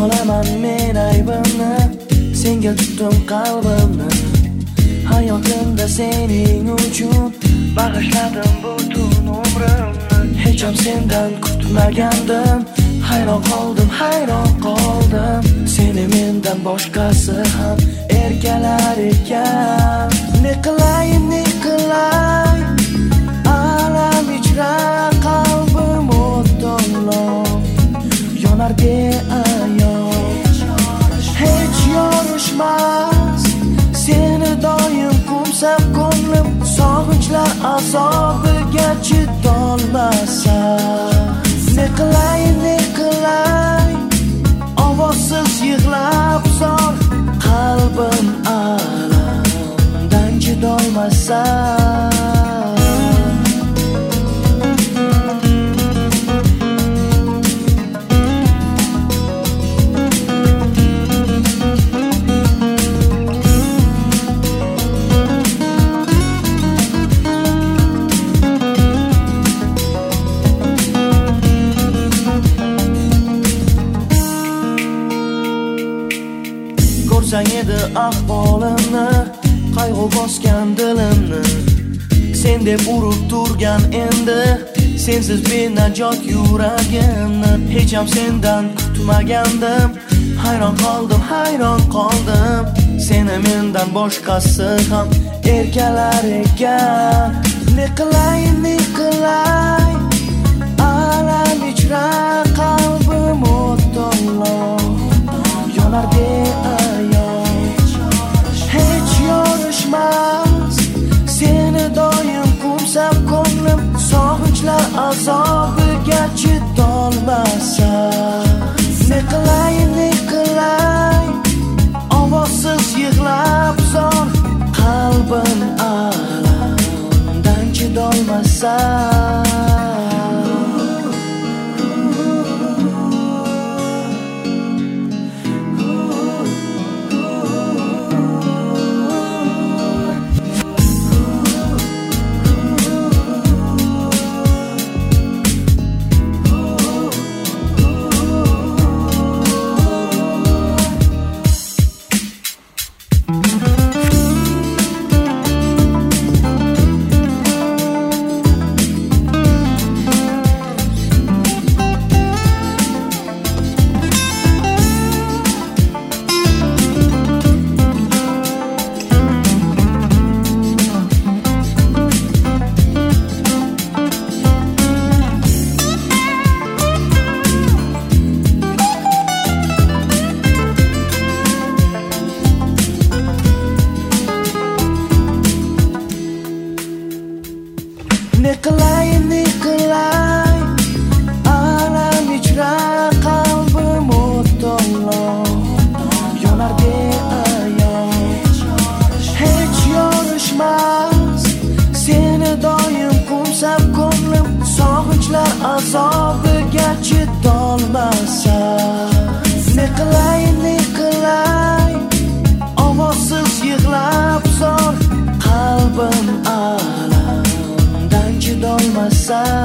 olaman men aybimni, senga tutdim qalbimni. Hayotimda sening uchun bag'ishladim butun umrimni. Hech ham sendan kutmagandim, hayron qoldim. Seni mendan boshqasi ham erkalar ekan. Ne qilay alam ichra qalbim o'tolon yonar beayon. Hech yorishmas seni doim qo'msab ko'nglim, sog'inchlar azobiga chidolmasa. Ne qilay ovozsiz yig'lab zor, qalbim alamdan chidolmasa. Ko'rsang edi ahvolimni, qayg'u bosgan dilimni, sen deb urib turgan endi, sensiz benajot yuragimni. Hech ham sendan kutmagandim, hayron qoldim. Seni mendan boshqasi ham erkalar ekan. Ne qilay alam ichra qalbim o'tolon yonar beayon. Hech yorishmas seni doim qo'msab ko'nglim, sog'inchlar azobiga chidolmasa. Ne qilay ovozsiz yig'lab zor, qalbim alamdan chidolmasa. Ne qilay alam ichra qalbim o'tolon yonar beayon. Hech yorishmas seni doim qo'msab ko'nglim, sog'inchlar azobiga chidolmasa. Ne qilay ovozsiz yig'lab zor, qalbim alamdan chidolmasa.